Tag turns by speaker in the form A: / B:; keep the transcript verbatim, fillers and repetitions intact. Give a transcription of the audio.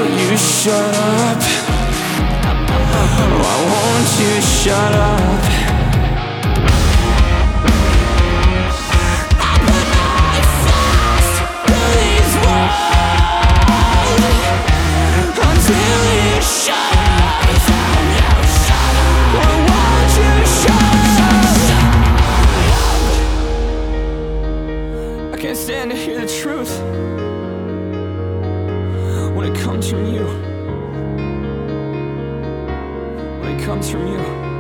A: won't you shut up? Why won't you shut up? I put my trust in these walls until you shut up. You shut up. Why won't you shut up? I can't stand to hear the truth when it comes from you. When it comes from you.